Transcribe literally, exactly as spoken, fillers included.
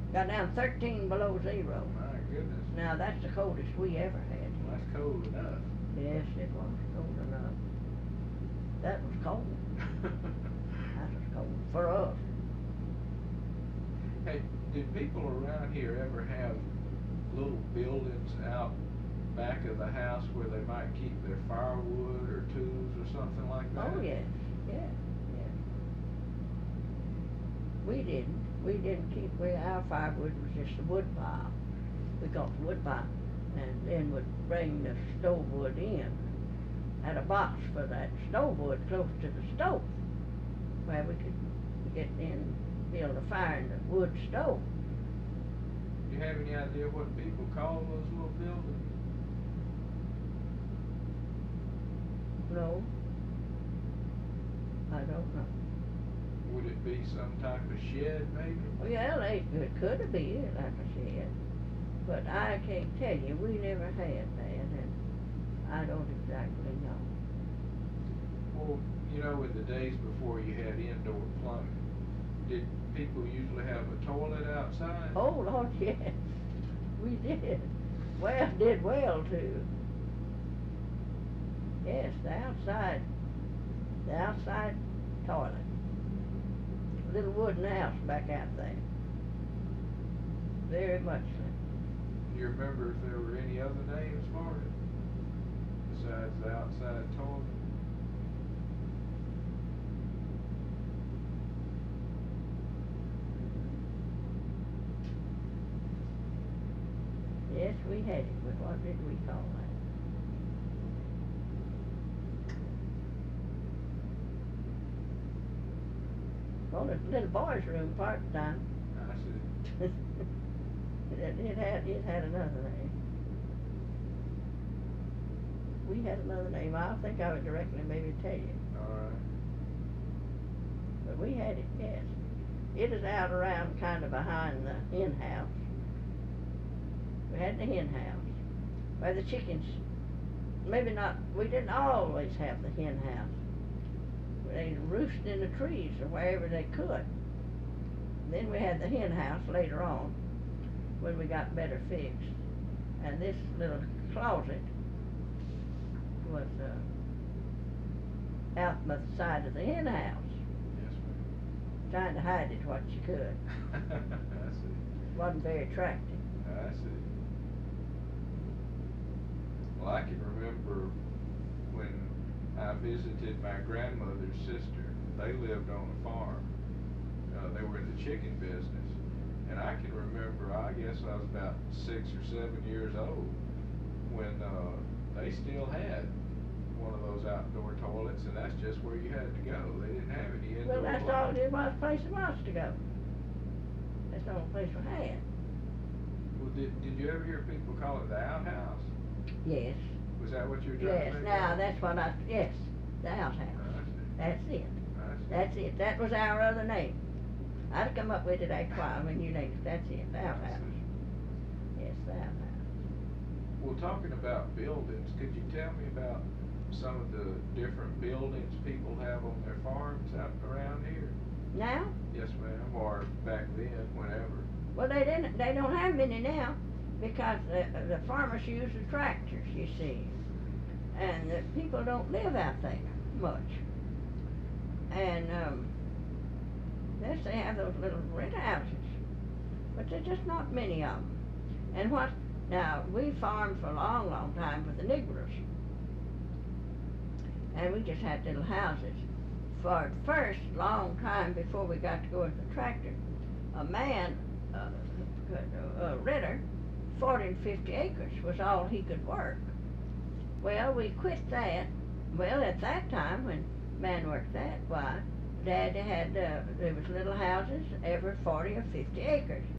Got down thirteen below zero. My goodness. Now that's the coldest we ever had. Well, that's cold enough. Yes, it was cold enough. That was cold. That was cold for us. Hey, did people around here ever have little buildings out back of the house where they might keep their firewood or tools or something like that? Oh yes, yeah, yeah. We didn't. We didn't keep. We, our firewood was just a wood pile. We got the wood pile, and then would bring the stove wood in. Had a box for that stove wood close to the stove, where we could get in, build a fire in the wood stove. Do you have any idea what people call those little buildings? No, I don't know. Would it be some type of shed, maybe? Well, it, it could have been, like I said, but I can't tell you. We never had that, and I don't exactly know. Well, you know, in the days before you had indoor plumbing, did people usually have a toilet outside? Oh, Lord, yes, we did. Well, did well, too. Yes, the outside, the outside toilet. Little wooden house back out there. Very much so. Do you remember if there were any other names for it besides the outside toilet? Yes, we had it, but what did we call that? Well, the little boy's room part of the time. I see. it, it had it had another name. We had another name. I'll think of it directly and maybe tell you. All right. But we had it, yes. It is out around kind of behind the hen house. We had the hen house where the chickens, maybe not, we didn't always have the hen house. They roosted in the trees or wherever they could. Then we had the hen house later on when we got better fixed. And this little closet was uh, out by the side of the hen house, Yes, ma'am. trying to hide it what you could. I see. Wasn't very attractive. I see. Well, I can remember when I visited my grandmother's sister. They lived on a farm. Uh, they were in the chicken business. And I can remember, I guess I was about six or seven years old when uh, they still had one of those outdoor toilets, and that's just where you had to go. They didn't have any indoor. Well, that's all it was, place it was to go. That's the only place we had. Well, did, did you ever hear people call it the outhouse? Yes. Was that what you were trying Yes, to make now of? that's what I, yes, the outhouse. I see. That's it. I see. That's it. That was our other name. I'd come up with it after a while when you named it. That's it, the outhouse. Yes, the outhouse. Well, talking about buildings, could you tell me about some of the different buildings people have on their farms out around here? Now? Yes, ma'am, or back then, whenever. Well, they didn't, they don't have any now because the, the farmers use the tractors, you see. And the people don't live out there much. And, um, yes, they have those little rent houses, but there's just not many of them. And what, now, we farmed for a long, long time with the Negroes. And we just had little houses. For the first long time before we got to go with the tractor, a man, uh, a Ritter, forty and fifty acres was all he could work. Well, we quit that. Well, at that time, when man worked that, why, Daddy had, uh, there was little houses every forty or fifty acres.